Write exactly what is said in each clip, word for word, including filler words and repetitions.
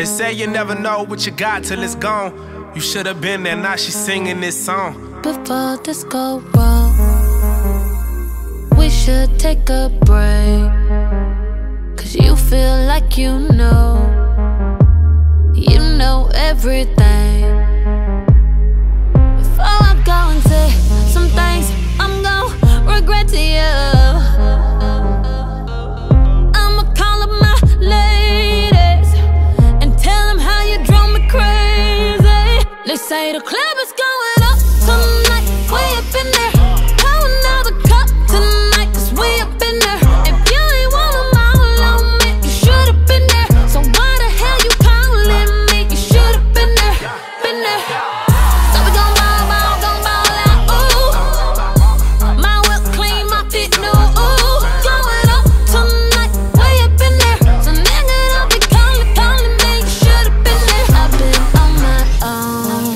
They say you never know what you got till it's gone. You should have been there, now she's singing this song. Before this go wrong, we should take a break. Cause you feel like you know, you know everything. Before I go and say some things I'm gon' regret to you, I'ma call up my ladies and tell them how you drove me crazy. They say the club is going up tonight, we up in there. Pour another cup tonight, cause we up in there. If you ain't want them all on me, you should've been there. So why the hell you calling me? You should've been there, been there. So we gon' ball, ball, gon' ball out, ooh. My whip clean, my fit new, ooh. Going up tonight, we up in there. So nigga, don't be calling, calling me, you should've been there. I've been on my own,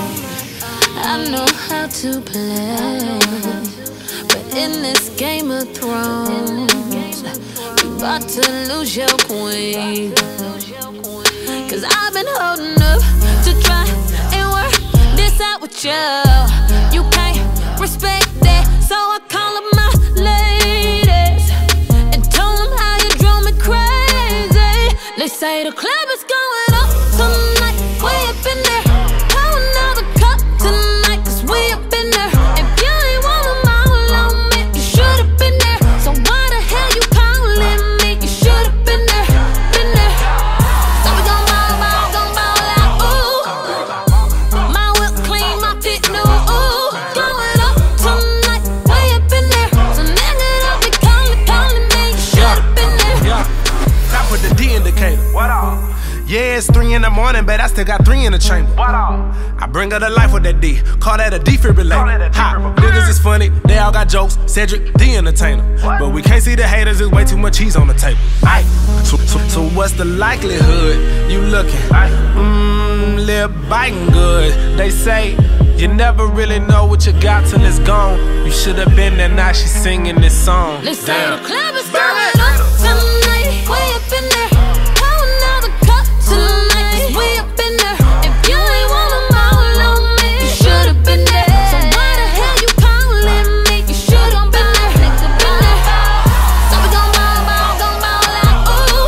I know how to play, but in this Game of Thrones, you about to lose your queen. Cause I've been holding up to try and work this out with you. You can't respect that, so I call up my ladies and told them how you drove me crazy. They say the club is going up tonight, we up in there. Pour another cup tonight, cause we up in there. If you ain't want them all on me, you should've been there. So why the hell you calling me? You should've been there, been there. So we gon' ball, ball, gon' ball out, ooh. My whip clean, my fit new, ooh. Going up tonight, we up in there. So nigga, don't be calling, calling me, you should've been there. Yeah, top with the D indicator. What up? Yeah, it's three in the morning, but I still got three in the chamber. What up? I bring her to life with that D, call that a defibrillator. Ha, niggas is funny, they all got jokes. Cedric, the entertainer. What? But we can't see the haters, there's way too much cheese on the table. Aye. So, so, so what's the likelihood you looking? Mmm, lip biting good. They say you never really know what you got till it's gone. You should have been there, now she's singing this song. They say the club is going up tonight, we up in there. Pour another cup tonight, cause we up in there. If you ain't want them all on me, you should've been there. So why the hell you calling me? You should've been there, nigga, been there. So we gon' ball, ball, gon' ball out, ooh.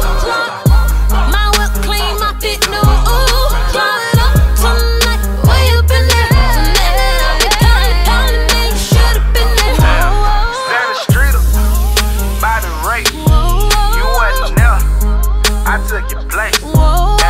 My whip clean, my fit new, ooh. Going up tonight, we up in there. So nigga, don't be calling, calling me, you should've been there. Santa Streeter, by the rate. You wasn't there, I took your place. Whoa.